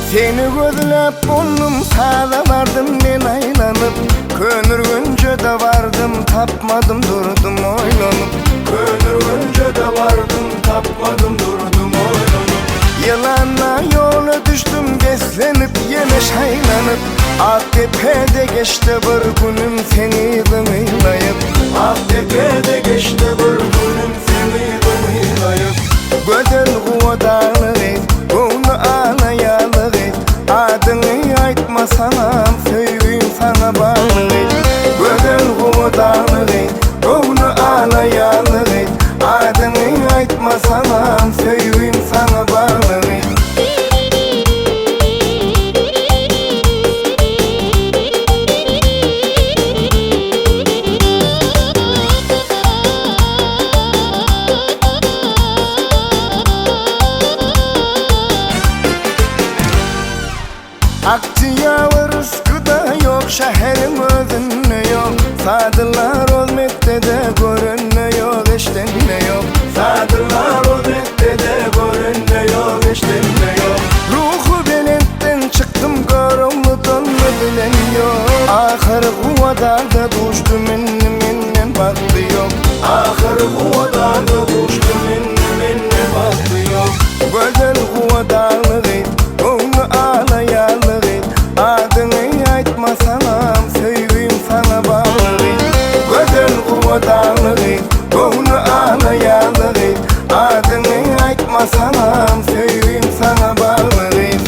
Seni gözlep buldum, sana vardım men aylanıp. Könürgünce de vardım, tapmadım durdum oylanıp. Könürgünce de vardım, tapmadım durdum oylanıp. Yılanla yola düştüm, beslenip yine şaylanıp. Aktepe'de geçti bir günüm seni dımıylayıp. Aktepe'de geçti bir günüm seni dımıylayıp. Gözel kuvadarlı et, bunu ağlayalı et. Adını aytmasanam, söyleyeyim sana bağlı et. Gözel kuvadarlı et, bunu ağlayalı et. Adını aytmasanam, söyleyeyim sana bağlı et. Akçıya rızkıda yok, şehrin özünde yok. Sadılar olmekte de görünme yok, eşlenme yok. Sadılar olmekte de görünme yok, eşlenme yok. Ruhu belentten çıktım, görümlüden mü bilen yok. Ahır kuvadarda düştü minne baktı yok. Ahır kuvadarda düştü minne baktı yok. Güzel kuvadarlı git, onu ağlayalı git. Adını aytmasanam, söyleyeyim sana bağlı git. Güzel kuvadarlı git, onu ağlayalı git. Adını aytmasanam, söyleyeyim sana bağlı git.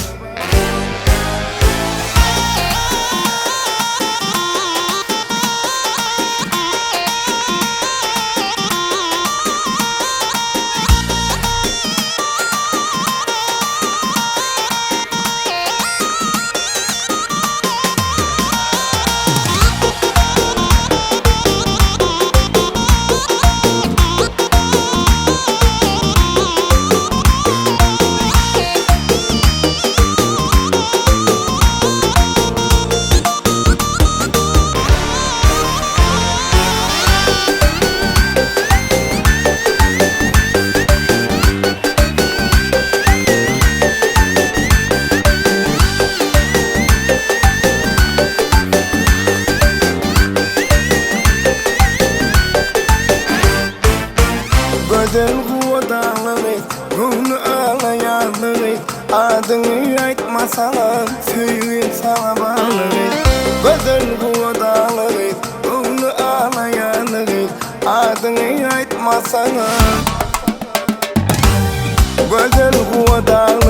Güzel kuvadarlı et, bunu ağlayalı et. Adını aytmasalar, söyleyeyim sana bağlı et. Güzel kuvadarlı et, bunu ağlayalı et. Adını aytmasalar. Güzel kuvadarlı